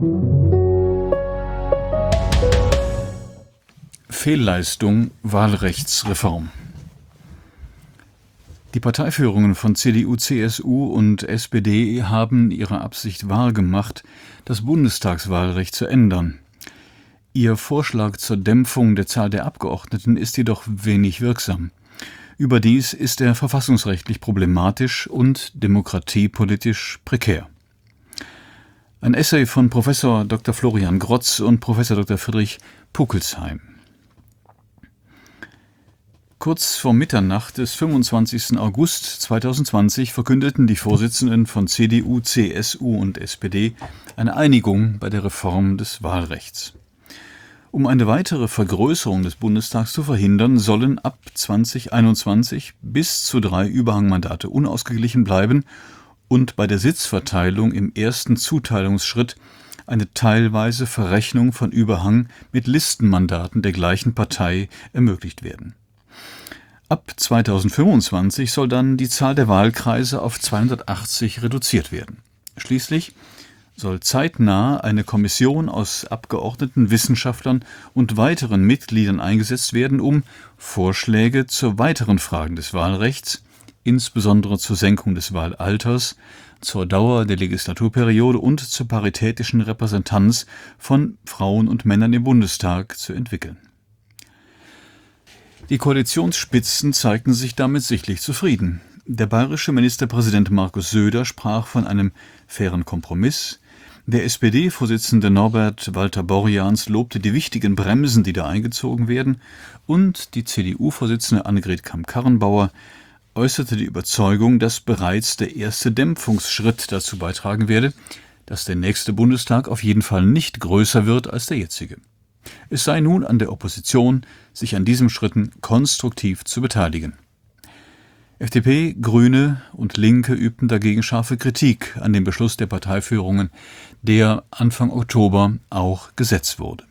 Fehlleistung Wahlrechtsreform. Die Parteiführungen von CDU, CSU und SPD haben ihre Absicht wahrgemacht, das Bundestagswahlrecht zu ändern. Ihr Vorschlag zur Dämpfung der Zahl der Abgeordneten ist jedoch wenig wirksam. Überdies ist er verfassungsrechtlich problematisch und demokratiepolitisch prekär. Ein Essay von Professor Dr. Florian Grotz und Professor Dr. Friedrich Puckelsheim. Kurz vor Mitternacht des 25. August 2020 verkündeten die Vorsitzenden von CDU, CSU und SPD eine Einigung bei der Reform des Wahlrechts. Um eine weitere Vergrößerung des Bundestags zu verhindern, sollen ab 2021 bis zu 3 Überhangmandate unausgeglichen bleiben und bei der Sitzverteilung im ersten Zuteilungsschritt eine teilweise Verrechnung von Überhang mit Listenmandaten der gleichen Partei ermöglicht werden. Ab 2025 soll dann die Zahl der Wahlkreise auf 280 reduziert werden. Schließlich soll zeitnah eine Kommission aus Abgeordneten, Wissenschaftlern und weiteren Mitgliedern eingesetzt werden, um Vorschläge zu weiteren Fragen des Wahlrechts, insbesondere zur Senkung des Wahlalters, zur Dauer der Legislaturperiode und zur paritätischen Repräsentanz von Frauen und Männern im Bundestag zu entwickeln. Die Koalitionsspitzen zeigten sich damit sichtlich zufrieden. Der bayerische Ministerpräsident Markus Söder sprach von einem fairen Kompromiss. Der SPD-Vorsitzende Norbert Walter-Borjans lobte die wichtigen Bremsen, die da eingezogen werden, und die CDU-Vorsitzende Annegret Kramp-Karrenbauer äußerte die Überzeugung, dass bereits der erste Dämpfungsschritt dazu beitragen werde, dass der nächste Bundestag auf jeden Fall nicht größer wird als der jetzige. Es sei nun an der Opposition, sich an diesen Schritten konstruktiv zu beteiligen. FDP, Grüne und Linke übten dagegen scharfe Kritik an dem Beschluss der Parteiführungen, der Anfang Oktober auch gesetzt wurde.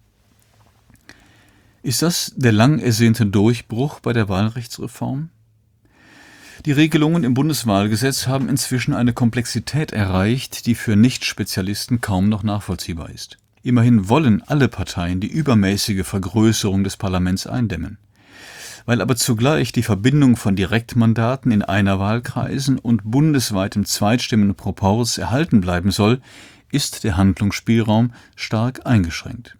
Ist das der lang ersehnte Durchbruch bei der Wahlrechtsreform? Die Regelungen im Bundeswahlgesetz haben inzwischen eine Komplexität erreicht, die für Nichtspezialisten kaum noch nachvollziehbar ist. Immerhin wollen alle Parteien die übermäßige Vergrößerung des Parlaments eindämmen. Weil aber zugleich die Verbindung von Direktmandaten in Einerwahlkreisen und bundesweitem Zweitstimmenproporz erhalten bleiben soll, ist der Handlungsspielraum stark eingeschränkt.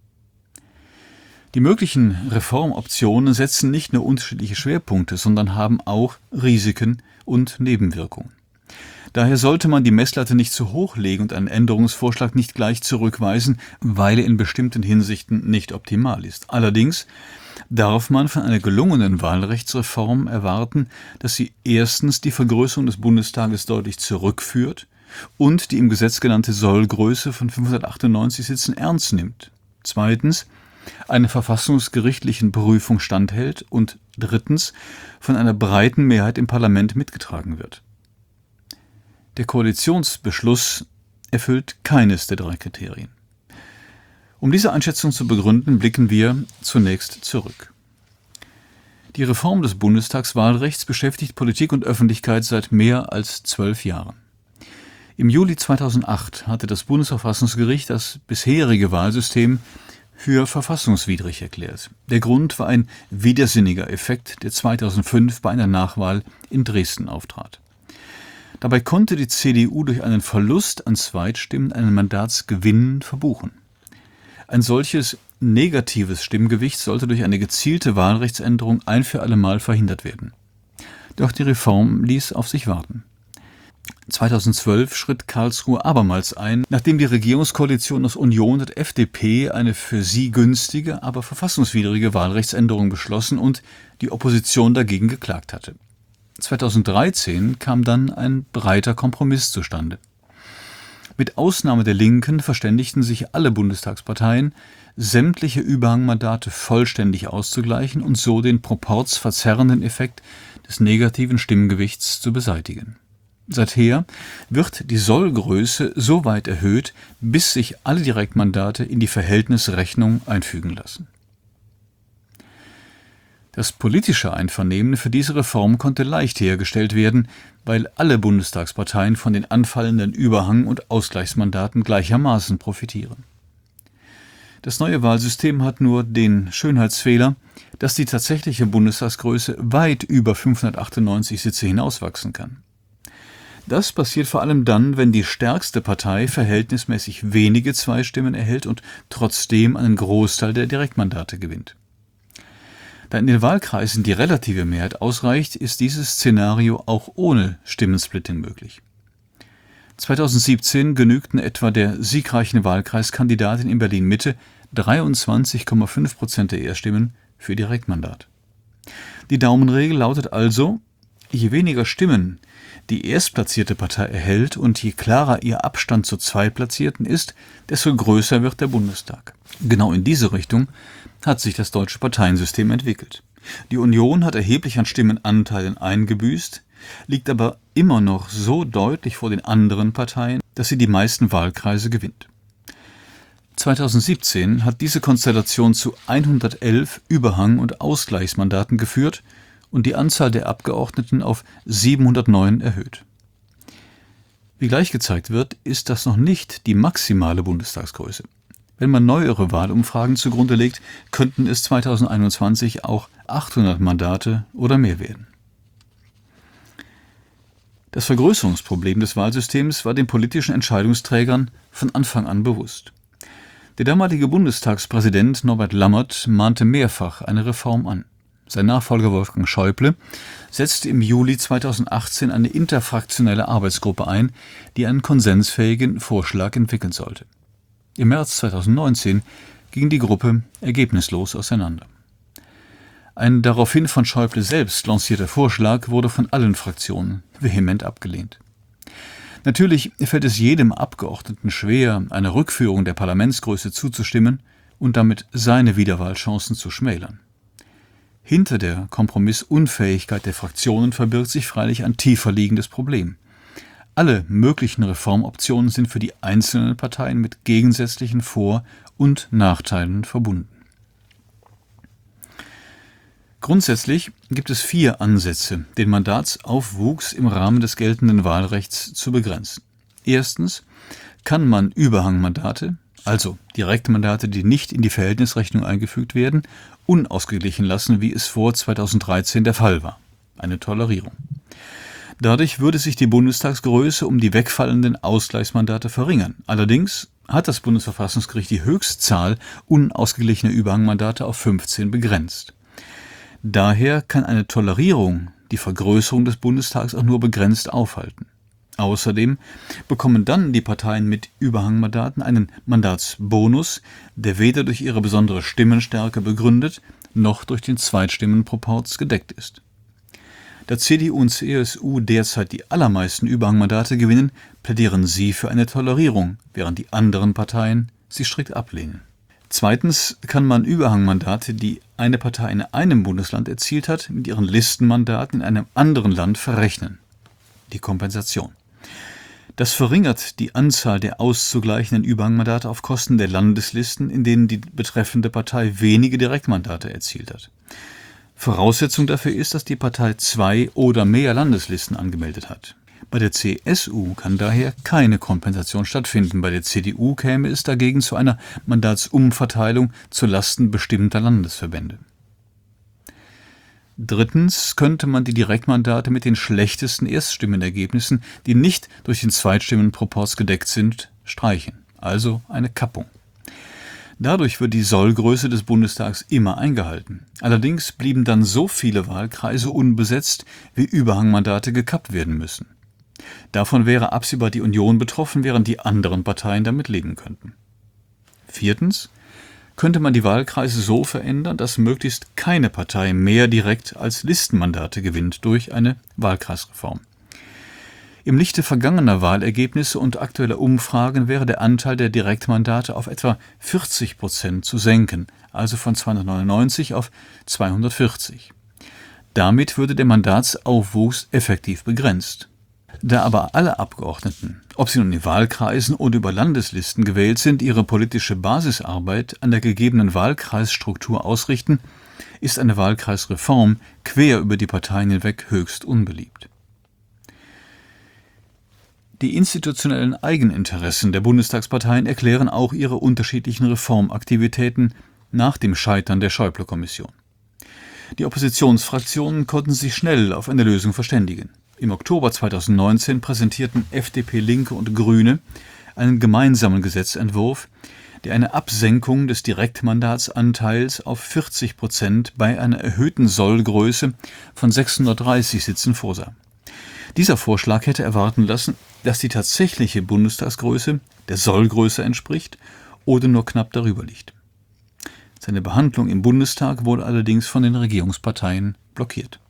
Die möglichen Reformoptionen setzen nicht nur unterschiedliche Schwerpunkte, sondern haben auch Risiken und Nebenwirkungen. Daher sollte man die Messlatte nicht zu hoch legen und einen Änderungsvorschlag nicht gleich zurückweisen, weil er in bestimmten Hinsichten nicht optimal ist. Allerdings darf man von einer gelungenen Wahlrechtsreform erwarten, dass sie erstens die Vergrößerung des Bundestages deutlich zurückführt und die im Gesetz genannte Sollgröße von 598 Sitzen ernst nimmt. Zweitens einer verfassungsgerichtlichen Prüfung standhält und drittens von einer breiten Mehrheit im Parlament mitgetragen wird. Der Koalitionsbeschluss erfüllt keines der 3 Kriterien. Um diese Einschätzung zu begründen, blicken wir zunächst zurück. Die Reform des Bundestagswahlrechts beschäftigt Politik und Öffentlichkeit seit mehr als 12 Jahren. Im Juli 2008 hatte das Bundesverfassungsgericht das bisherige Wahlsystem für verfassungswidrig erklärt. Der Grund war ein widersinniger Effekt, der 2005 bei einer Nachwahl in Dresden auftrat. Dabei konnte die CDU durch einen Verlust an Zweitstimmen einen Mandatsgewinn verbuchen. Ein solches negatives Stimmgewicht sollte durch eine gezielte Wahlrechtsänderung ein für alle Mal verhindert werden. Doch die Reform ließ auf sich warten. 2012 schritt Karlsruhe abermals ein, nachdem die Regierungskoalition aus Union und FDP eine für sie günstige, aber verfassungswidrige Wahlrechtsänderung beschlossen und die Opposition dagegen geklagt hatte. 2013 kam dann ein breiter Kompromiss zustande. Mit Ausnahme der Linken verständigten sich alle Bundestagsparteien, sämtliche Überhangmandate vollständig auszugleichen und so den proporzverzerrenden Effekt des negativen Stimmgewichts zu beseitigen. Seither wird die Sollgröße so weit erhöht, bis sich alle Direktmandate in die Verhältnisrechnung einfügen lassen. Das politische Einvernehmen für diese Reform konnte leicht hergestellt werden, weil alle Bundestagsparteien von den anfallenden Überhang- und Ausgleichsmandaten gleichermaßen profitieren. Das neue Wahlsystem hat nur den Schönheitsfehler, dass die tatsächliche Bundestagsgröße weit über 598 Sitze hinauswachsen kann. Das passiert vor allem dann, wenn die stärkste Partei verhältnismäßig wenige Zweitstimmen erhält und trotzdem einen Großteil der Direktmandate gewinnt. Da in den Wahlkreisen die relative Mehrheit ausreicht, ist dieses Szenario auch ohne Stimmensplitting möglich. 2017 genügten etwa der siegreichen Wahlkreiskandidatin in Berlin-Mitte 23,5% der Erststimmen für Direktmandat. Die Daumenregel lautet also, je weniger Stimmen die erstplatzierte Partei erhält und je klarer ihr Abstand zur Zweitplatzierten ist, desto größer wird der Bundestag. Genau in diese Richtung hat sich das deutsche Parteiensystem entwickelt. Die Union hat erheblich an Stimmenanteilen eingebüßt, liegt aber immer noch so deutlich vor den anderen Parteien, dass sie die meisten Wahlkreise gewinnt. 2017 hat diese Konstellation zu 111 Überhang- und Ausgleichsmandaten geführt und die Anzahl der Abgeordneten auf 709 erhöht. Wie gleich gezeigt wird, ist das noch nicht die maximale Bundestagsgröße. Wenn man neuere Wahlumfragen zugrunde legt, könnten es 2021 auch 800 Mandate oder mehr werden. Das Vergrößerungsproblem des Wahlsystems war den politischen Entscheidungsträgern von Anfang an bewusst. Der damalige Bundestagspräsident Norbert Lammert mahnte mehrfach eine Reform an. Sein Nachfolger Wolfgang Schäuble setzte im Juli 2018 eine interfraktionelle Arbeitsgruppe ein, die einen konsensfähigen Vorschlag entwickeln sollte. Im März 2019 ging die Gruppe ergebnislos auseinander. Ein daraufhin von Schäuble selbst lancierter Vorschlag wurde von allen Fraktionen vehement abgelehnt. Natürlich fällt es jedem Abgeordneten schwer, einer Rückführung der Parlamentsgröße zuzustimmen und damit seine Wiederwahlchancen zu schmälern. Hinter der Kompromissunfähigkeit der Fraktionen verbirgt sich freilich ein tiefer liegendes Problem. Alle möglichen Reformoptionen sind für die einzelnen Parteien mit gegensätzlichen Vor- und Nachteilen verbunden. Grundsätzlich gibt es 4 Ansätze, den Mandatsaufwuchs im Rahmen des geltenden Wahlrechts zu begrenzen. Erstens kann man Überhangmandate, also Direktmandate, die nicht in die Verhältnisrechnung eingefügt werden, unausgeglichen lassen, wie es vor 2013 der Fall war. Eine Tolerierung. Dadurch würde sich die Bundestagsgröße um die wegfallenden Ausgleichsmandate verringern. Allerdings hat das Bundesverfassungsgericht die Höchstzahl unausgeglichener Überhangmandate auf 15 begrenzt. Daher kann eine Tolerierung die Vergrößerung des Bundestags auch nur begrenzt aufhalten. Außerdem bekommen dann die Parteien mit Überhangmandaten einen Mandatsbonus, der weder durch ihre besondere Stimmenstärke begründet, noch durch den Zweitstimmenproporz gedeckt ist. Da CDU und CSU derzeit die allermeisten Überhangmandate gewinnen, plädieren sie für eine Tolerierung, während die anderen Parteien sie strikt ablehnen. Zweitens kann man Überhangmandate, die eine Partei in einem Bundesland erzielt hat, mit ihren Listenmandaten in einem anderen Land verrechnen. Die Kompensation. Das verringert die Anzahl der auszugleichenden Überhangmandate auf Kosten der Landeslisten, in denen die betreffende Partei wenige Direktmandate erzielt hat. Voraussetzung dafür ist, dass die Partei 2 oder mehr Landeslisten angemeldet hat. Bei der CSU kann daher keine Kompensation stattfinden. Bei der CDU käme es dagegen zu einer Mandatsumverteilung zu Lasten bestimmter Landesverbände. Drittens könnte man die Direktmandate mit den schlechtesten Erststimmenergebnissen, die nicht durch den Zweitstimmenproporz gedeckt sind, streichen, also eine Kappung. Dadurch wird die Sollgröße des Bundestags immer eingehalten. Allerdings blieben dann so viele Wahlkreise unbesetzt, wie Überhangmandate gekappt werden müssen. Davon wäre absehbar die Union betroffen, während die anderen Parteien damit leben könnten. Viertens könnte man die Wahlkreise so verändern, dass möglichst keine Partei mehr direkt als Listenmandate gewinnt durch eine Wahlkreisreform. Im Lichte vergangener Wahlergebnisse und aktueller Umfragen wäre der Anteil der Direktmandate auf etwa 40% zu senken, also von 299 auf 240. Damit würde der Mandatsaufwuchs effektiv begrenzt. Da aber alle Abgeordneten, ob sie nun in Wahlkreisen oder über Landeslisten gewählt sind, ihre politische Basisarbeit an der gegebenen Wahlkreisstruktur ausrichten, ist eine Wahlkreisreform quer über die Parteien hinweg höchst unbeliebt. Die institutionellen Eigeninteressen der Bundestagsparteien erklären auch ihre unterschiedlichen Reformaktivitäten nach dem Scheitern der Schäuble-Kommission. Die Oppositionsfraktionen konnten sich schnell auf eine Lösung verständigen. Im Oktober 2019 präsentierten FDP, Linke und Grüne einen gemeinsamen Gesetzentwurf, der eine Absenkung des Direktmandatsanteils auf 40% bei einer erhöhten Sollgröße von 630 Sitzen vorsah. Dieser Vorschlag hätte erwarten lassen, dass die tatsächliche Bundestagsgröße der Sollgröße entspricht oder nur knapp darüber liegt. Seine Behandlung im Bundestag wurde allerdings von den Regierungsparteien blockiert.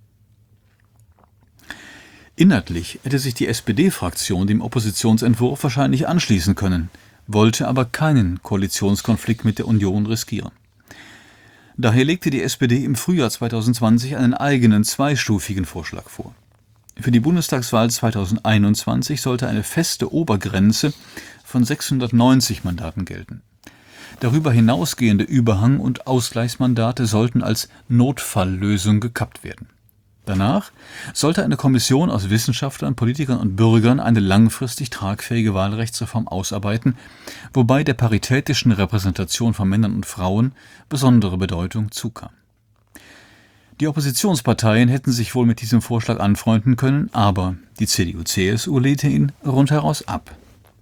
Inhaltlich hätte sich die SPD-Fraktion dem Oppositionsentwurf wahrscheinlich anschließen können, wollte aber keinen Koalitionskonflikt mit der Union riskieren. Daher legte die SPD im Frühjahr 2020 einen eigenen zweistufigen Vorschlag vor. Für die Bundestagswahl 2021 sollte eine feste Obergrenze von 690 Mandaten gelten. Darüber hinausgehende Überhang- und Ausgleichsmandate sollten als Notfalllösung gekappt werden. Danach sollte eine Kommission aus Wissenschaftlern, Politikern und Bürgern eine langfristig tragfähige Wahlrechtsreform ausarbeiten, wobei der paritätischen Repräsentation von Männern und Frauen besondere Bedeutung zukam. Die Oppositionsparteien hätten sich wohl mit diesem Vorschlag anfreunden können, aber die CDU/CSU lehnte ihn rundheraus ab.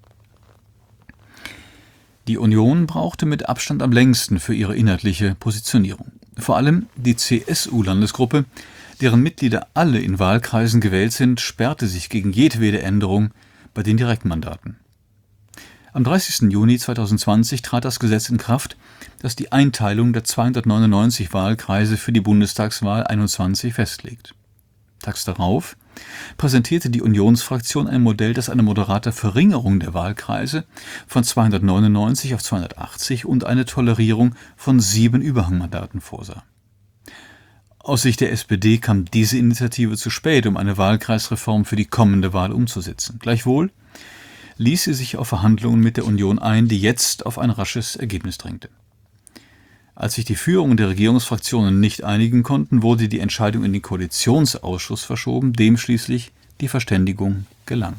Die Union brauchte mit Abstand am längsten für ihre inhaltliche Positionierung. Vor allem die CSU-Landesgruppe, deren Mitglieder alle in Wahlkreisen gewählt sind, sperrte sich gegen jedwede Änderung bei den Direktmandaten. Am 30. Juni 2020 trat das Gesetz in Kraft, das die Einteilung der 299 Wahlkreise für die Bundestagswahl 21 festlegt. Tags darauf präsentierte die Unionsfraktion ein Modell, das eine moderate Verringerung der Wahlkreise von 299 auf 280 und eine Tolerierung von 7 Überhangmandaten vorsah. Aus Sicht der SPD kam diese Initiative zu spät, um eine Wahlkreisreform für die kommende Wahl umzusetzen. Gleichwohl ließ sie sich auf Verhandlungen mit der Union ein, die jetzt auf ein rasches Ergebnis drängte. Als sich die Führung der Regierungsfraktionen nicht einigen konnten, wurde die Entscheidung in den Koalitionsausschuss verschoben, dem schließlich die Verständigung gelang.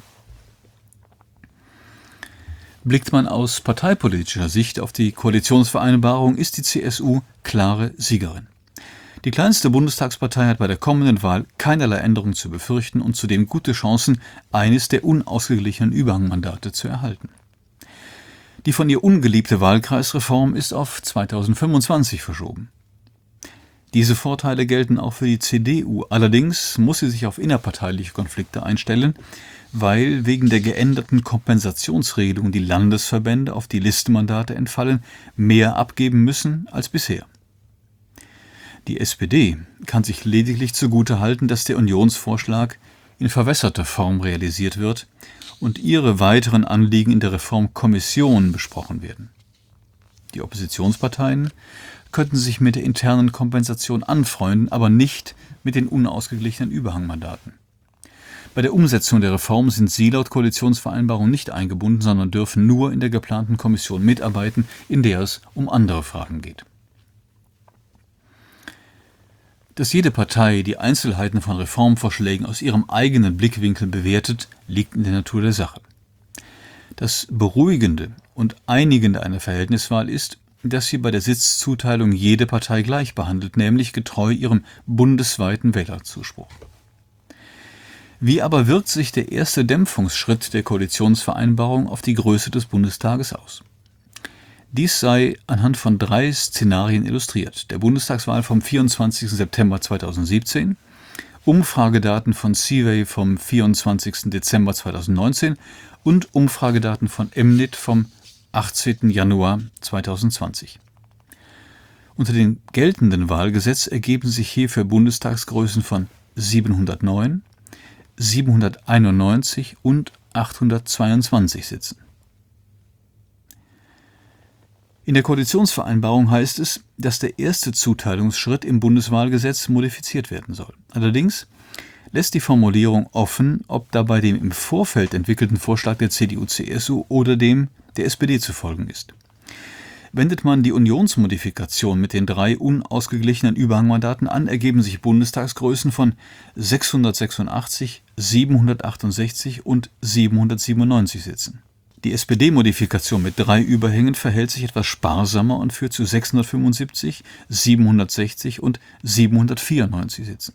Blickt man aus parteipolitischer Sicht auf die Koalitionsvereinbarung, ist die CSU klare Siegerin. Die kleinste Bundestagspartei hat bei der kommenden Wahl keinerlei Änderungen zu befürchten und zudem gute Chancen, eines der unausgeglichenen Überhangmandate zu erhalten. Die von ihr ungeliebte Wahlkreisreform ist auf 2025 verschoben. Diese Vorteile gelten auch für die CDU, allerdings muss sie sich auf innerparteiliche Konflikte einstellen, weil wegen der geänderten Kompensationsregelung die Landesverbände auf die Listenmandate entfallen, mehr abgeben müssen als bisher. Die SPD kann sich lediglich zugutehalten, dass der Unionsvorschlag in verwässerter Form realisiert wird und ihre weiteren Anliegen in der Reformkommission besprochen werden. Die Oppositionsparteien könnten sich mit der internen Kompensation anfreunden, aber nicht mit den unausgeglichenen Überhangmandaten. Bei der Umsetzung der Reform sind sie laut Koalitionsvereinbarung nicht eingebunden, sondern dürfen nur in der geplanten Kommission mitarbeiten, in der es um andere Fragen geht. Dass jede Partei die Einzelheiten von Reformvorschlägen aus ihrem eigenen Blickwinkel bewertet, liegt in der Natur der Sache. Das Beruhigende und Einigende einer Verhältniswahl ist, dass sie bei der Sitzzuteilung jede Partei gleich behandelt, nämlich getreu ihrem bundesweiten Wählerzuspruch. Wie aber wirkt sich der erste Dämpfungsschritt der Koalitionsvereinbarung auf die Größe des Bundestages aus? Dies sei anhand von 3 Szenarien illustriert: der Bundestagswahl vom 24. September 2017, Umfragedaten von Seavey vom 24. Dezember 2019 und Umfragedaten von Mnit vom 18. Januar 2020. Unter dem geltenden Wahlgesetz ergeben sich hierfür Bundestagsgrößen von 709, 791 und 822 Sitzen. In der Koalitionsvereinbarung heißt es, dass der erste Zuteilungsschritt im Bundeswahlgesetz modifiziert werden soll. Allerdings lässt die Formulierung offen, ob dabei dem im Vorfeld entwickelten Vorschlag der CDU/CSU oder dem der SPD zu folgen ist. Wendet man die Unionsmodifikation mit den 3 unausgeglichenen Überhangmandaten an, ergeben sich Bundestagsgrößen von 686, 768 und 797 Sitzen. Die SPD-Modifikation mit 3 Überhängen verhält sich etwas sparsamer und führt zu 675, 760 und 794 Sitzen.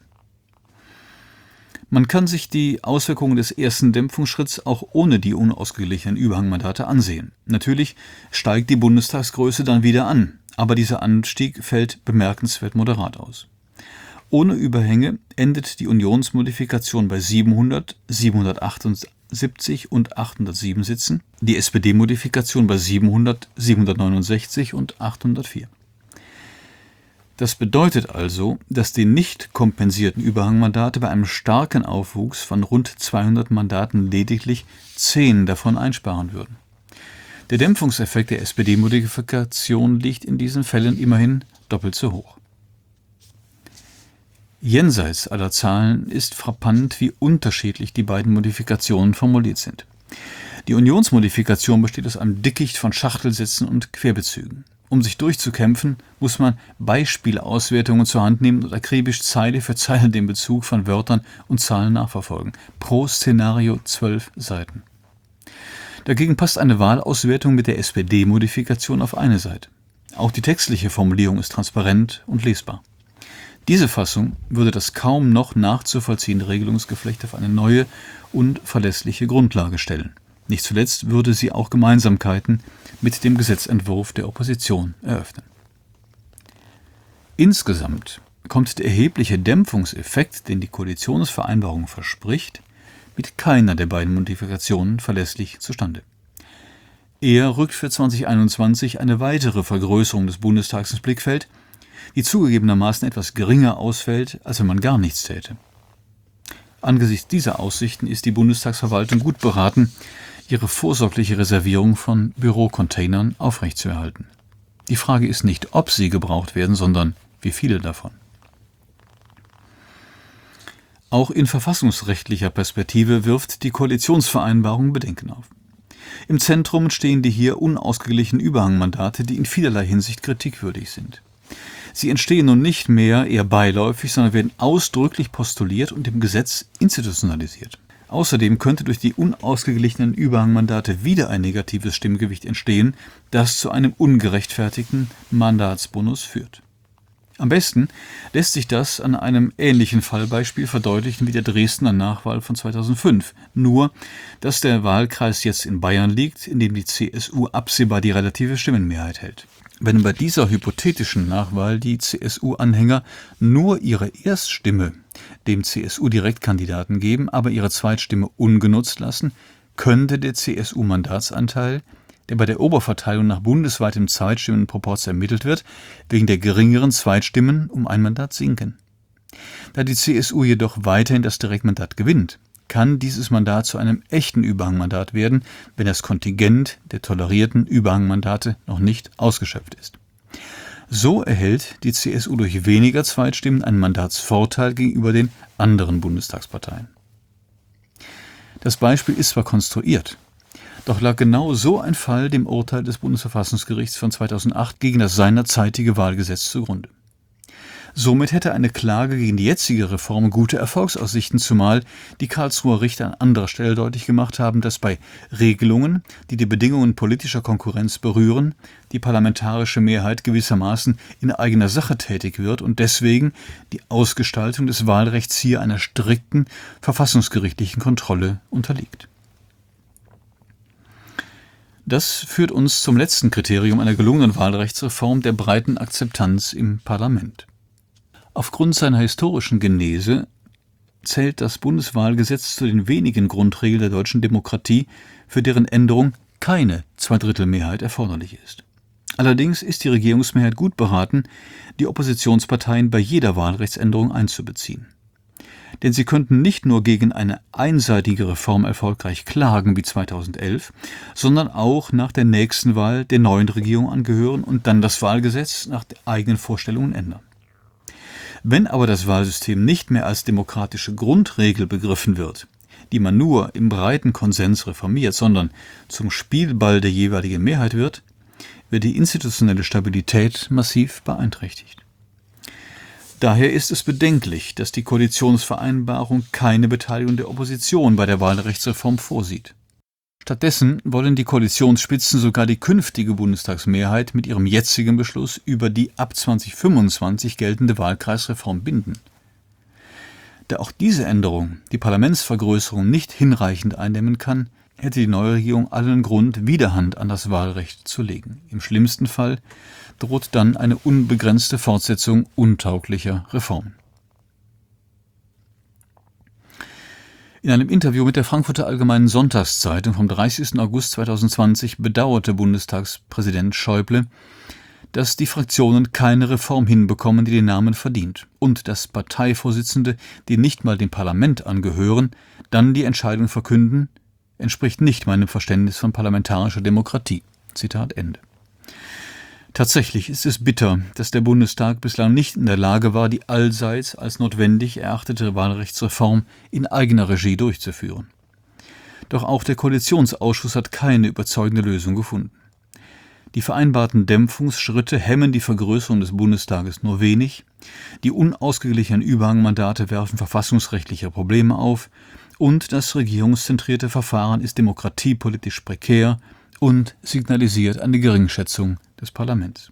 Man kann sich die Auswirkungen des ersten Dämpfungsschritts auch ohne die unausgeglichenen Überhangmandate ansehen. Natürlich steigt die Bundestagsgröße dann wieder an, aber dieser Anstieg fällt bemerkenswert moderat aus. Ohne Überhänge endet die Unionsmodifikation bei 700, 778 und 807 Sitzen, die SPD-Modifikation bei 700, 769 und 804. Das bedeutet also, dass die nicht kompensierten Überhangmandate bei einem starken Aufwuchs von rund 200 Mandaten lediglich 10 davon einsparen würden. Der Dämpfungseffekt der SPD-Modifikation liegt in diesen Fällen immerhin doppelt so hoch. Jenseits aller Zahlen ist frappant, wie unterschiedlich die beiden Modifikationen formuliert sind. Die Unionsmodifikation besteht aus einem Dickicht von Schachtelsätzen und Querbezügen. Um sich durchzukämpfen, muss man Beispielauswertungen zur Hand nehmen und akribisch Zeile für Zeile den Bezug von Wörtern und Zahlen nachverfolgen. Pro Szenario 12 Seiten. Dagegen passt eine Wahlauswertung mit der SPD-Modifikation auf eine Seite. Auch die textliche Formulierung ist transparent und lesbar. Diese Fassung würde das kaum noch nachzuvollziehende Regelungsgeflecht auf eine neue und verlässliche Grundlage stellen. Nicht zuletzt würde sie auch Gemeinsamkeiten mit dem Gesetzentwurf der Opposition eröffnen. Insgesamt kommt der erhebliche Dämpfungseffekt, den die Koalitionsvereinbarung verspricht, mit keiner der beiden Modifikationen verlässlich zustande. Eher rückt für 2021 eine weitere Vergrößerung des Bundestags ins Blickfeld, die zugegebenermaßen etwas geringer ausfällt, als wenn man gar nichts täte. Angesichts dieser Aussichten ist die Bundestagsverwaltung gut beraten, ihre vorsorgliche Reservierung von Bürocontainern aufrechtzuerhalten. Die Frage ist nicht, ob sie gebraucht werden, sondern wie viele davon. Auch in verfassungsrechtlicher Perspektive wirft die Koalitionsvereinbarung Bedenken auf. Im Zentrum stehen die hier unausgeglichenen Überhangmandate, die in vielerlei Hinsicht kritikwürdig sind. Sie entstehen nun nicht mehr eher beiläufig, sondern werden ausdrücklich postuliert und im Gesetz institutionalisiert. Außerdem könnte durch die unausgeglichenen Überhangmandate wieder ein negatives Stimmgewicht entstehen, das zu einem ungerechtfertigten Mandatsbonus führt. Am besten lässt sich das an einem ähnlichen Fallbeispiel verdeutlichen wie der Dresdner Nachwahl von 2005, nur dass der Wahlkreis jetzt in Bayern liegt, in dem die CSU absehbar die relative Stimmenmehrheit hält. Wenn bei dieser hypothetischen Nachwahl die CSU-Anhänger nur ihre Erststimme dem CSU-Direktkandidaten geben, aber ihre Zweitstimme ungenutzt lassen, könnte der CSU-Mandatsanteil, der bei der Oberverteilung nach bundesweitem Zweitstimmenproporz ermittelt wird, wegen der geringeren Zweitstimmen um ein Mandat sinken. Da die CSU jedoch weiterhin das Direktmandat gewinnt, kann dieses Mandat zu einem echten Überhangmandat werden, wenn das Kontingent der tolerierten Überhangmandate noch nicht ausgeschöpft ist. So erhält die CSU durch weniger Zweitstimmen einen Mandatsvorteil gegenüber den anderen Bundestagsparteien. Das Beispiel ist zwar konstruiert, doch lag genau so ein Fall dem Urteil des Bundesverfassungsgerichts von 2008 gegen das seinerzeitige Wahlgesetz zugrunde. Somit hätte eine Klage gegen die jetzige Reform gute Erfolgsaussichten, zumal die Karlsruher Richter an anderer Stelle deutlich gemacht haben, dass bei Regelungen, die die Bedingungen politischer Konkurrenz berühren, die parlamentarische Mehrheit gewissermaßen in eigener Sache tätig wird und deswegen die Ausgestaltung des Wahlrechts hier einer strikten verfassungsgerichtlichen Kontrolle unterliegt. Das führt uns zum letzten Kriterium einer gelungenen Wahlrechtsreform, der breiten Akzeptanz im Parlament. Aufgrund seiner historischen Genese zählt das Bundeswahlgesetz zu den wenigen Grundregeln der deutschen Demokratie, für deren Änderung keine Zweidrittelmehrheit erforderlich ist. Allerdings ist die Regierungsmehrheit gut beraten, die Oppositionsparteien bei jeder Wahlrechtsänderung einzubeziehen. Denn sie könnten nicht nur gegen eine einseitige Reform erfolgreich klagen wie 2011, sondern auch nach der nächsten Wahl der neuen Regierung angehören und dann das Wahlgesetz nach eigenen Vorstellungen ändern. Wenn aber das Wahlsystem nicht mehr als demokratische Grundregel begriffen wird, die man nur im breiten Konsens reformiert, sondern zum Spielball der jeweiligen Mehrheit wird die institutionelle Stabilität massiv beeinträchtigt. Daher ist es bedenklich, dass die Koalitionsvereinbarung keine Beteiligung der Opposition bei der Wahlrechtsreform vorsieht. Stattdessen wollen die Koalitionsspitzen sogar die künftige Bundestagsmehrheit mit ihrem jetzigen Beschluss über die ab 2025 geltende Wahlkreisreform binden. Da auch diese Änderung die Parlamentsvergrößerung nicht hinreichend eindämmen kann, hätte die neue Regierung allen Grund, Widerhand an das Wahlrecht zu legen. Im schlimmsten Fall droht dann eine unbegrenzte Fortsetzung untauglicher Reformen. In einem Interview mit der Frankfurter Allgemeinen Sonntagszeitung vom 30. August 2020 bedauerte Bundestagspräsident Schäuble, dass die Fraktionen keine Reform hinbekommen, die den Namen verdient, und dass Parteivorsitzende, die nicht mal dem Parlament angehören, dann die Entscheidung verkünden, entspricht nicht meinem Verständnis von parlamentarischer Demokratie. Zitat Ende. Tatsächlich ist es bitter, dass der Bundestag bislang nicht in der Lage war, die allseits als notwendig erachtete Wahlrechtsreform in eigener Regie durchzuführen. Doch auch der Koalitionsausschuss hat keine überzeugende Lösung gefunden. Die vereinbarten Dämpfungsschritte hemmen die Vergrößerung des Bundestages nur wenig, die unausgeglichenen Überhangmandate werfen verfassungsrechtliche Probleme auf und das regierungszentrierte Verfahren ist demokratiepolitisch prekär und signalisiert eine Geringschätzung des Parlaments.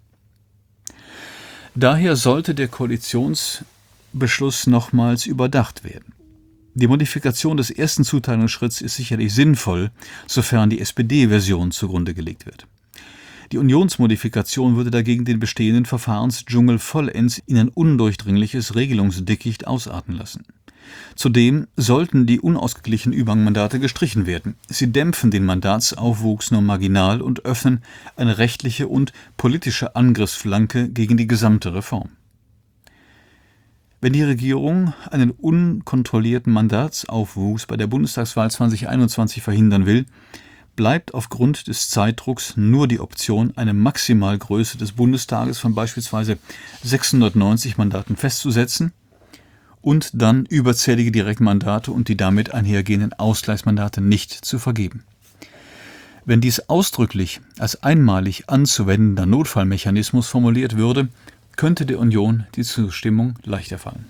Daher sollte der Koalitionsbeschluss nochmals überdacht werden. Die Modifikation des ersten Zuteilungsschritts ist sicherlich sinnvoll, sofern die SPD-Version zugrunde gelegt wird. Die Unionsmodifikation würde dagegen den bestehenden Verfahrensdschungel vollends in ein undurchdringliches Regelungsdickicht ausarten lassen. Zudem sollten die unausgeglichenen Überhangmandate gestrichen werden. Sie dämpfen den Mandatsaufwuchs nur marginal und öffnen eine rechtliche und politische Angriffsflanke gegen die gesamte Reform. Wenn die Regierung einen unkontrollierten Mandatsaufwuchs bei der Bundestagswahl 2021 verhindern will, bleibt aufgrund des Zeitdrucks nur die Option, eine Maximalgröße des Bundestages von beispielsweise 690 Mandaten festzusetzen und dann überzählige Direktmandate und die damit einhergehenden Ausgleichsmandate nicht zu vergeben. Wenn dies ausdrücklich als einmalig anzuwendender Notfallmechanismus formuliert würde, könnte der Union die Zustimmung leichter fallen.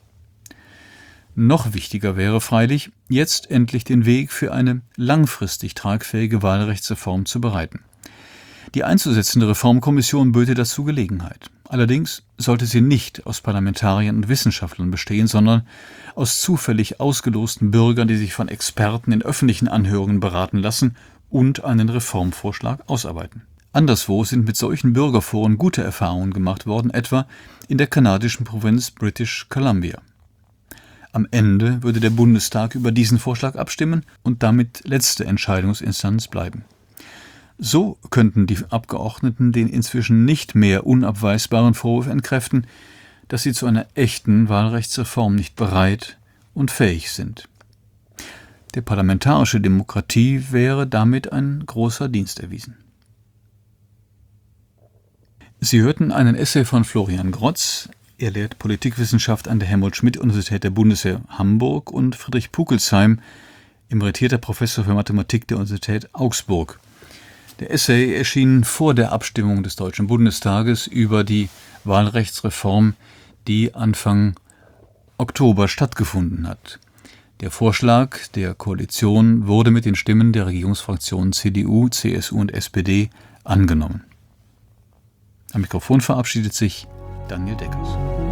Noch wichtiger wäre freilich, jetzt endlich den Weg für eine langfristig tragfähige Wahlrechtsreform zu bereiten. Die einzusetzende Reformkommission böte dazu Gelegenheit. Allerdings sollte sie nicht aus Parlamentariern und Wissenschaftlern bestehen, sondern aus zufällig ausgelosten Bürgern, die sich von Experten in öffentlichen Anhörungen beraten lassen und einen Reformvorschlag ausarbeiten. Anderswo sind mit solchen Bürgerforen gute Erfahrungen gemacht worden, etwa in der kanadischen Provinz British Columbia. Am Ende würde der Bundestag über diesen Vorschlag abstimmen und damit letzte Entscheidungsinstanz bleiben. So könnten die Abgeordneten den inzwischen nicht mehr unabweisbaren Vorwurf entkräften, dass sie zu einer echten Wahlrechtsreform nicht bereit und fähig sind. Der parlamentarische Demokratie wäre damit ein großer Dienst erwiesen. Sie hörten einen Essay von Florian Grotz. Er lehrt Politikwissenschaft an der Helmholtz-Schmidt-Universität der Bundeswehr Hamburg und Friedrich Pukelsheim, emeritierter Professor für Mathematik der Universität Augsburg. Der Essay erschien vor der Abstimmung des Deutschen Bundestages über die Wahlrechtsreform, die Anfang Oktober stattgefunden hat. Der Vorschlag der Koalition wurde mit den Stimmen der Regierungsfraktionen CDU, CSU und SPD angenommen. Am Mikrofon verabschiedet sich Daniel Deckers.